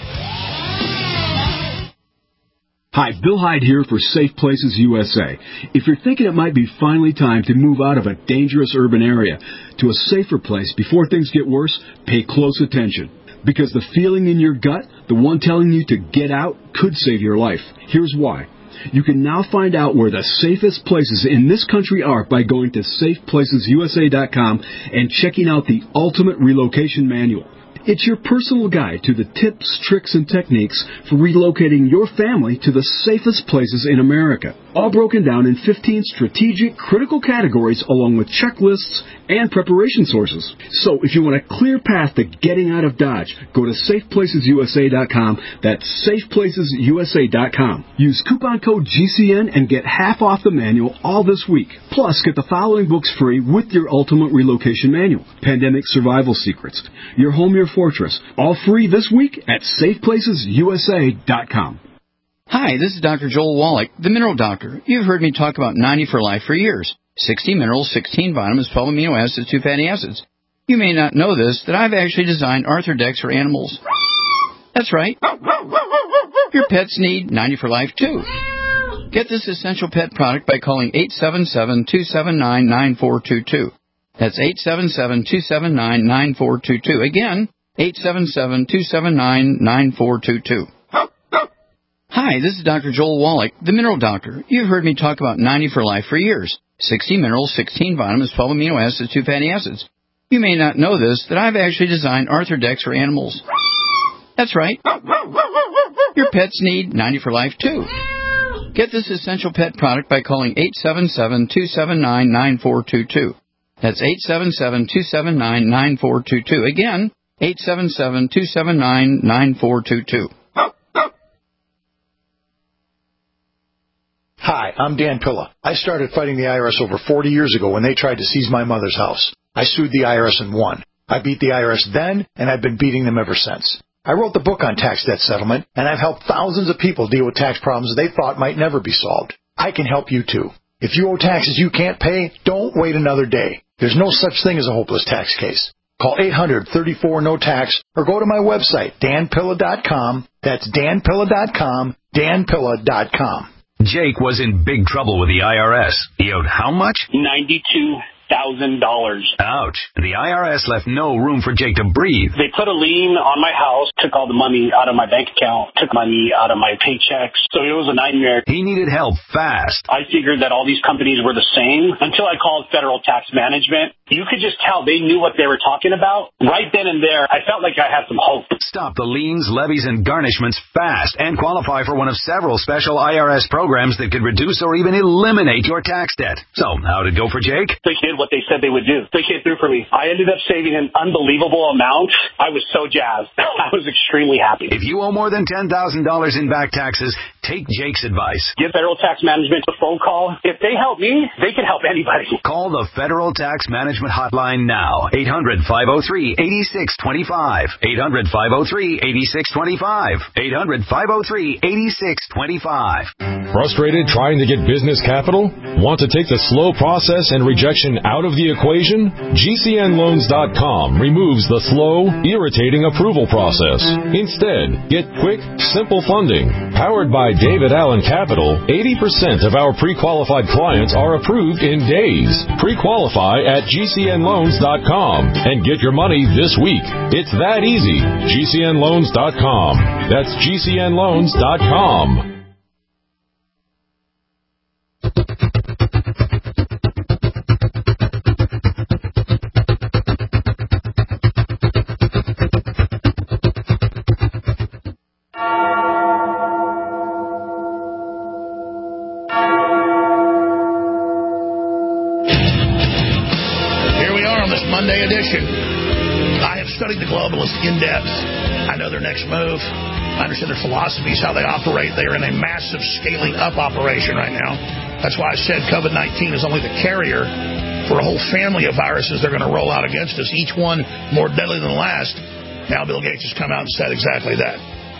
Hi, Bill Hyde here for Safe Places U S A. If you're thinking it might be finally time to move out of a dangerous urban area to a safer place before things get worse, pay close attention. Because the feeling in your gut, the one telling you to get out, could save your life. Here's why. You can now find out where the safest places in this country are by going to safe places U S A dot com and checking out the Ultimate Relocation Manual. It's your personal guide to the tips, tricks, and techniques for relocating your family to the safest places in America. All broken down in fifteen strategic, critical categories along with checklists and preparation sources. So if you want a clear path to getting out of Dodge, go to safe places U S A dot com. That's safe places U S A dot com. Use coupon code G C N and get half off the manual all this week. Plus, get the following books free with your Ultimate Relocation Manual. Pandemic Survival Secrets. Your Home, Your Fortress. All free this week at safe places U S A dot com. Hi, this is Doctor Joel Wallach, the Mineral Doctor. You've heard me talk about ninety for Life for years. sixty minerals, sixteen vitamins, twelve amino acids, two fatty acids. You may not know this, that I've actually designed Arthrodex for animals. That's right. Your pets need ninety for Life, too. Get this essential pet product by calling eight seven seven, two seven nine, nine four two two. That's eight seven seven, two seven nine, nine four two two. Again, eight seven seven, two seven nine, nine four two two. Hi, this is Doctor Joel Wallach, the Mineral Doctor. You've heard me talk about ninety for Life for years. sixty minerals, sixteen vitamins, twelve amino acids, two fatty acids. You may not know this, that I've actually designed Arthrodex for animals. That's right. Your pets need ninety for Life, too. Get this essential pet product by calling eight seven seven, two seven nine, nine four two two. That's eight seven seven, two seven nine, nine four two two. Again, eight seven seven, two seven nine, nine four two two. Hi, I'm Dan Pilla. I started fighting the I R S over forty years ago when they tried to seize my mother's house. I sued the I R S and won. I beat the I R S then, and I've been beating them ever since. I wrote the book on tax debt settlement, and I've helped thousands of people deal with tax problems they thought might never be solved. I can help you too. If you owe taxes you can't pay, don't wait another day. There's no such thing as a hopeless tax case. Call eight hundred, thirty-four, no tax or go to my website, dan pilla dot com. That's dan pilla dot com, dan pilla dot com. Jake was in big trouble with the I R S. He owed how much? ninety-two thousand dollars. Ouch. The I R S left no room for Jake to breathe. They put a lien on my house, took all the money out of my bank account, took money out of my paychecks. So it was a nightmare. He needed help fast. I figured that all these companies were the same until I called Federal Tax Management. You could just tell they knew what they were talking about. Right then and there, I felt like I had some hope. Stop the liens, levies, and garnishments fast and qualify for one of several special I R S programs that could reduce or even eliminate your tax debt. So, how'd it go for Jake? They did what they said they would do. They came through for me. I ended up saving an unbelievable amount. I was so jazzed. I was extremely happy. If you owe more than ten thousand dollars in back taxes, take Jake's advice. Give Federal Tax Management a phone call. If they help me, they can help anybody. Call the Federal Tax Management Hotline now. eight hundred, five oh three, eight six two five. eight hundred, five oh three, eight six two five. eight hundred, five oh three, eight six two five. Frustrated trying to get business capital? Want to take the slow process and rejection out of the equation? G C N loans dot com removes the slow, irritating approval process. Instead, get quick, simple funding. Powered by David Allen Capital, eighty percent of our pre-qualified clients are approved in days. Pre-qualify at G C N loans dot com and get your money this week. It's that easy. G C N loans dot com. That's G C N loans dot com. Monday edition. I have studied the globalists in depth. I know their next move. I understand their philosophies, how they operate. They are in a massive scaling up operation right now. That's why I said COVID nineteen is only the carrier for a whole family of viruses they're going to roll out against us, each one more deadly than the last. Now Bill Gates has come out and said exactly that.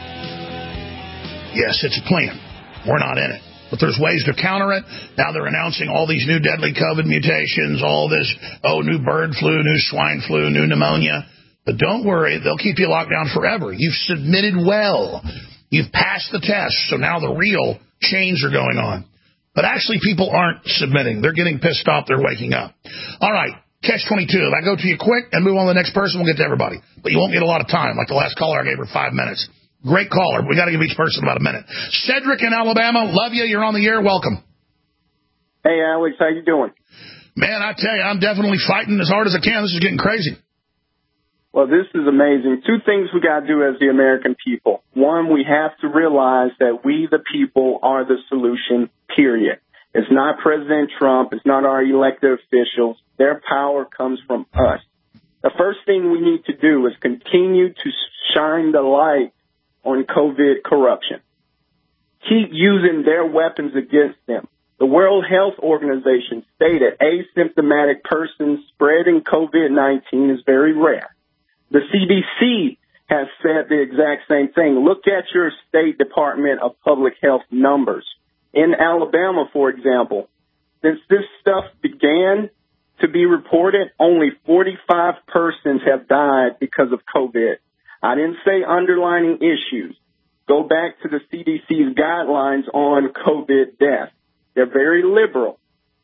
Yes, it's a plan. We're not in it. But there's ways to counter it. Now they're announcing all these new deadly COVID mutations, all this, oh, new bird flu, new swine flu, new pneumonia. But don't worry, they'll keep you locked down forever. You've submitted well. You've passed the test, so now the real change are going on. But actually, people aren't submitting. They're getting pissed off. They're waking up. All right, catch twenty-two. If I go to you quick and move on to the next person, we'll get to everybody. But you won't get a lot of time, like the last caller I gave her five minutes. Great caller. We got to give each person about a minute. Cedric in Alabama, love you. You're on the air. Welcome. Hey, Alex. How you doing? Man, I tell you, I'm definitely fighting as hard as I can. This is getting crazy. Well, this is amazing. Two things we got to do as the American people. One, we have to realize that we, the people, are the solution, period. It's not President Trump. It's not our elected officials. Their power comes from us. The first thing we need to do is continue to shine the light on COVID corruption. Keep using their weapons against them. The World Health Organization stated asymptomatic persons spreading COVID nineteen is very rare. The C D C has said the exact same thing. Look at your State Department of Public Health numbers. In Alabama, for example, since this stuff began to be reported, only forty-five persons have died because of COVID. I didn't say underlying issues. Go back to the C D C's guidelines on COVID deaths. They're very liberal.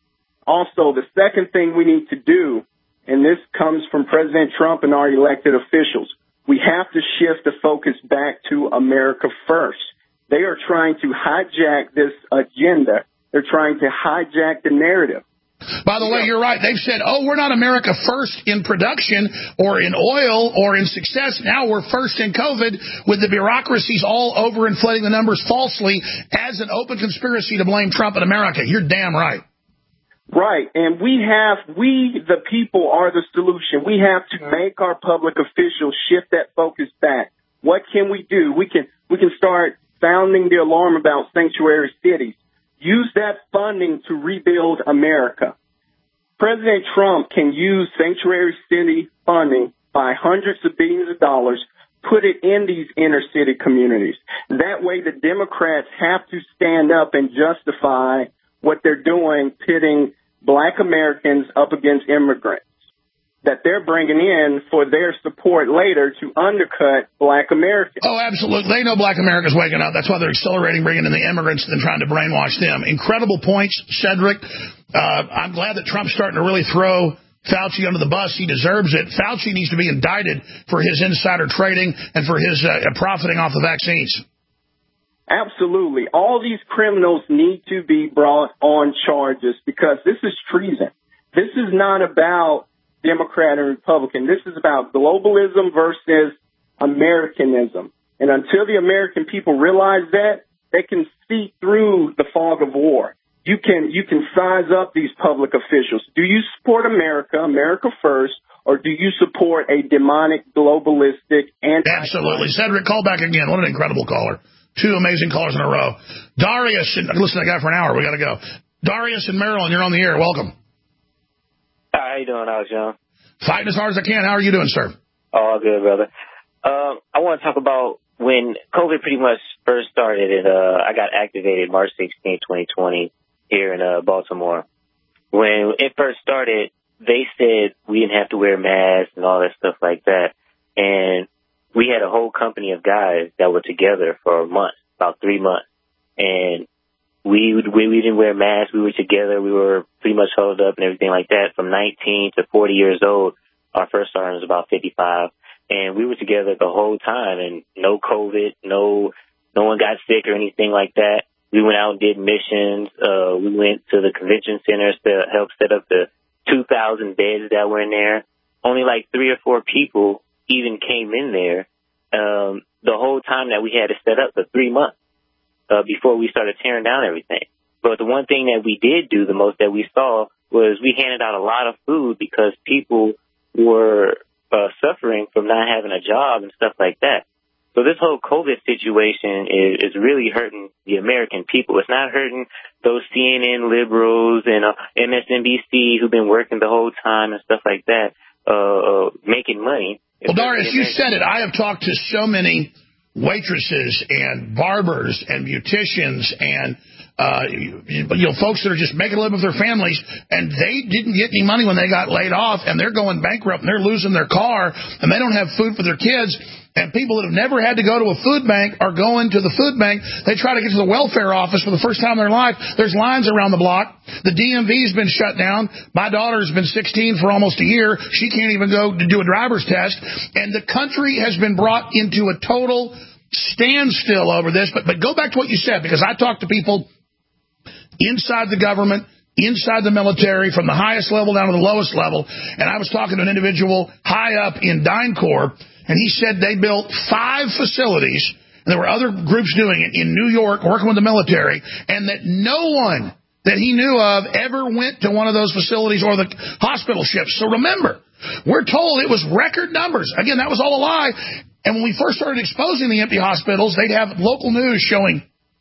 Also, the second thing we need to do, and this comes from President Trump and our elected officials, we have to shift the focus back to America first. They are trying to hijack this agenda. They're trying to hijack the narrative. By the way, you're right. They've said, oh, we're not America first in production or in oil or in success. Now we're first in COVID, with the bureaucracies all overinflating the numbers falsely as an open conspiracy to blame Trump and America. You're damn right. Right. And we have, we, the people, are the solution. We have to make our public officials shift that focus back. What can we do? We can, we can start sounding the alarm about sanctuary cities. Use that funding to rebuild America. President Trump can use sanctuary city funding by hundreds of billions of dollars, put it in these inner city communities. That way the Democrats have to stand up and justify what they're doing, pitting black Americans up against immigrants that they're bringing in for their support later to undercut black Americans. Oh, absolutely. They know black America's waking up. That's why they're accelerating bringing in the immigrants and trying to brainwash them. Incredible points, Cedric. Uh, I'm glad that Trump's starting to really throw Fauci under the bus. He deserves it. Fauci needs to be indicted for his insider trading and for his uh, profiting off the vaccines. Absolutely. All these criminals need to be brought on charges because this is treason. This is not about Democrat and Republican. This is about globalism versus Americanism. And until the American people realize that, they can see through the fog of war. You can you can size up these public officials. Do you support America, America first, or do you support a demonic, globalistic, anti- Absolutely. Cedric, call back again. What an incredible caller. Two amazing callers in a row. Darius, and listen to that guy for an hour. We got to go. Darius in Maryland, you're on the air. Welcome. How you doing, Alex Young? Fighting as hard as I can. How are you doing, sir? All good, brother. Um, I want to talk about when COVID pretty much first started, and uh, I got activated March sixteenth, twenty twenty, here in uh, Baltimore. When it first started, they said we didn't have to wear masks and all that stuff like that. And we had a whole company of guys that were together for a month, about three months. And We, we we didn't wear masks. We were together. We were pretty much huddled up and everything like that. From nineteen to forty years old, our first sergeant was about fifty-five, and we were together the whole time. And no COVID, no no one got sick or anything like that. We went out and did missions. Uh, we went to the convention centers to help set up the two thousand beds that were in there. Only like three or four people even came in there um, the whole time that we had it set up for three months. Uh, before we started tearing down everything. But the one thing that we did do the most that we saw was we handed out a lot of food because people were uh, suffering from not having a job and stuff like that. So this whole COVID situation is, is really hurting the American people. It's not hurting those C N N liberals and uh, M S N B C who've been working the whole time and stuff like that, uh, uh, making money. Well, Darius, you said it. I have talked to so many waitresses and barbers and beauticians and uh, you, you know, folks that are just making a living with their families, and they didn't get any money when they got laid off, and they're going bankrupt, and they're losing their car, and they don't have food for their kids. And people that have never had to go to a food bank are going to the food bank. They try to get to the welfare office for the first time in their life. There's lines around the block. The D M V's been shut down. My daughter's been sixteen for almost a year. She can't even go to do a driver's test. And the country has been brought into a total standstill over this. But, but go back to what you said, because I talked to people inside the government, inside the military, from the highest level down to the lowest level. And I was talking to an individual high up in DynCorp, and he said they built five facilities, and there were other groups doing it in New York, working with the military, and that no one that he knew of ever went to one of those facilities or the hospital ships. So remember, we're told it was record numbers. Again, that was all a lie. And when we first started exposing the empty hospitals, they'd have local news showing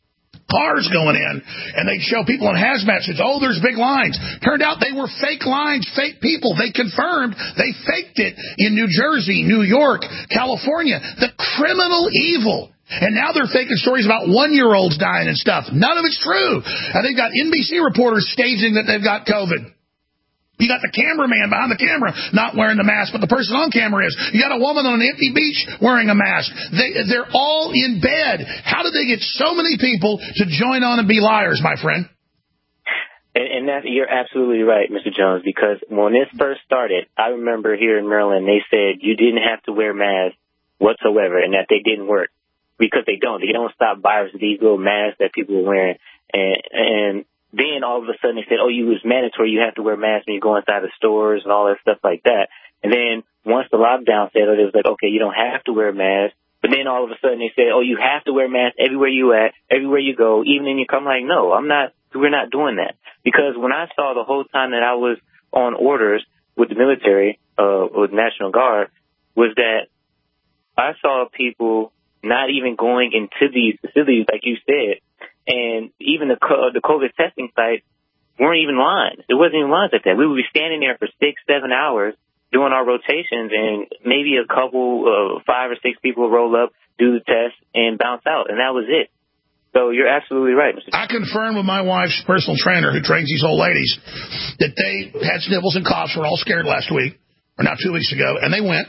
cars going in, and they'd show people in hazmat suits, oh, there's big lines. Turned out they were fake lines, fake people. They confirmed they faked it in New Jersey, New York, California. The criminal evil. And now they're faking stories about one-year-olds dying and stuff. None of it's true. And they've got N B C reporters staging that they've got COVID. You got the cameraman behind the camera not wearing the mask, but the person on camera is. You got a woman on an empty beach wearing a mask. They, they're all in bed. How did they get so many people to join on and be liars, my friend? And, and that, you're absolutely right, Mister Jones, because when this first started, I remember here in Maryland, they said you didn't have to wear masks whatsoever and that they didn't work. Because they don't. They don't stop virus, these little masks that people were wearing. And, and then all of a sudden they said, oh, you it's mandatory. You have to wear masks when you go inside the stores and all that stuff like that. And then once the lockdown settled, it was like, okay, you don't have to wear a mask. But then all of a sudden they said, oh, you have to wear a mask everywhere you at, everywhere you go, even in your car. I'm like, no, I'm not. We're not doing that. Because when I saw the whole time that I was on orders with the military, uh, with National Guard, was that I saw people not even going into these facilities, like you said. And even the the COVID testing sites weren't even lines. There wasn't even lines like that. We would be standing there for six, seven hours doing our rotations, and maybe a couple, uh, five or six people would roll up, do the test, and bounce out. And that was it. So you're absolutely right, Mister I confirmed with my wife's personal trainer who trains these old ladies that they had sniffles and coughs. Were all scared last week, or now two weeks ago, and they went,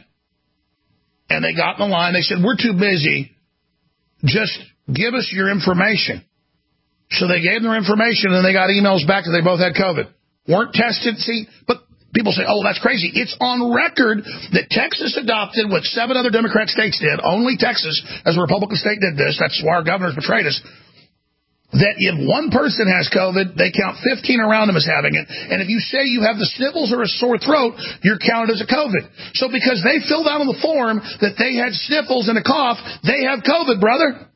and they got in the line. They said, we're too busy. Just give us your information. So they gave them their information, and they got emails back that they both had COVID. Weren't tested. See, but people say, oh, that's crazy. It's on record that Texas adopted what seven other Democrat states did. Only Texas, as a Republican state, did this. That's why our governors betrayed us. That if one person has COVID, they count fifteen around them as having it. And if you say you have the sniffles or a sore throat, you're counted as a COVID. So because they filled out on the form that they had sniffles and a cough, they have COVID, brother.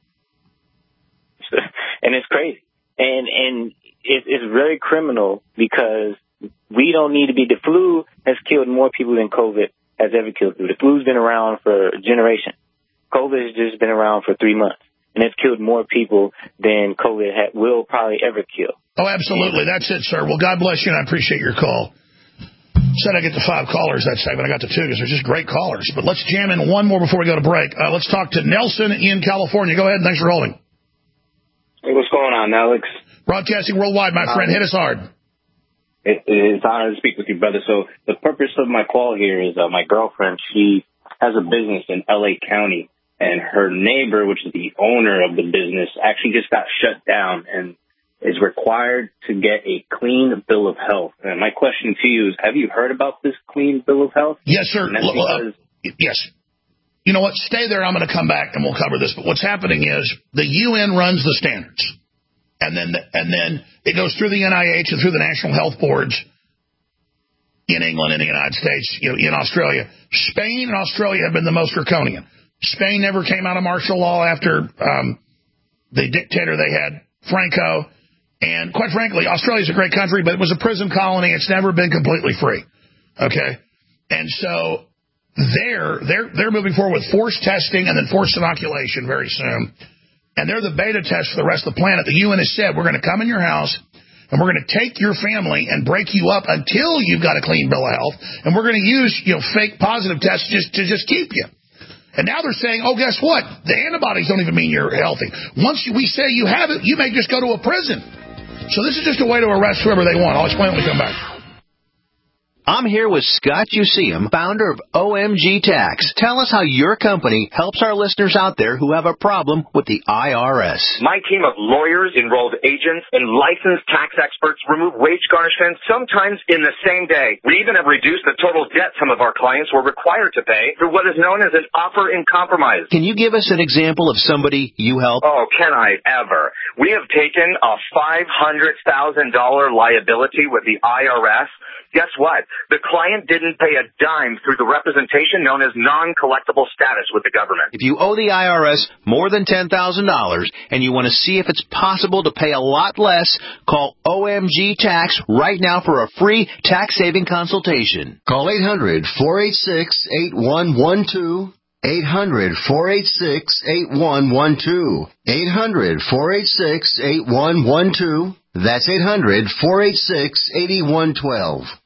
And it's crazy. And and it, it's very criminal because we don't need to be. The flu has killed more people than COVID has ever killed. The flu's been around for a generation. COVID has just been around for three months. And it's killed more people than COVID ha- will probably ever kill. Oh, absolutely. That's it, sir. Well, God bless you, and I appreciate your call. Said I get to five callers that segment. I got to two because they're just great callers. But let's jam in one more before we go to break. Uh, let's talk to Nelson in California. Go ahead, and thanks for holding. Hey, what's going on, Alex? Broadcasting worldwide, my friend. Hit us hard. It, it's an honor to speak with you, brother. So the purpose of my call here is uh, my girlfriend, she has a business in L A County, and her neighbor, which is the owner of the business, actually just got shut down and is required to get a clean bill of health. And my question to you is, have you heard about this clean bill of health? Yes, sir. Because- uh, yes. You know what? Stay there. I'm going to come back and we'll cover this. But what's happening is the U N runs the standards. And then the, and then it goes through the N I H and through the national health boards in England, in the United States, you know, in Australia. Spain and Australia have been the most draconian. Spain never came out of martial law after um, the dictator they had, Franco. And quite frankly, Australia's a great country, but it was a prison colony. It's never been completely free. Okay? And so they're, they're, they're moving forward with forced testing and then forced inoculation very soon. And they're the beta test for the rest of the planet. The U N has said, we're going to come in your house and we're going to take your family and break you up until you've got a clean bill of health. And we're going to use, you know, fake positive tests just to just keep you. And now they're saying, oh, guess what? The antibodies don't even mean you're healthy. Once we say you have it, you may just go to a prison. So this is just a way to arrest whoever they want. I'll explain when we come back. I'm here with Scott Useum, founder of O M G Tax. Tell us how your company helps our listeners out there who have a problem with the I R S. My team of lawyers, enrolled agents, and licensed tax experts remove wage garnishments sometimes in the same day. We even have reduced the total debt some of our clients were required to pay through what is known as an offer in compromise. Can you give us an example of somebody you help? Oh, can I ever? We have taken a five hundred thousand dollars liability with the I R S. Guess what? The client didn't pay a dime through the representation known as non-collectible status with the government. If you owe the I R S more than ten thousand dollars and you want to see if it's possible to pay a lot less, call O M G Tax right now for a free tax-saving consultation. Call eight hundred, four eight six, eight one one two. eight hundred, four eight six, eight one one two. eight hundred, four eight six, eight one one two. That's eight hundred, four eight six, eight one one two.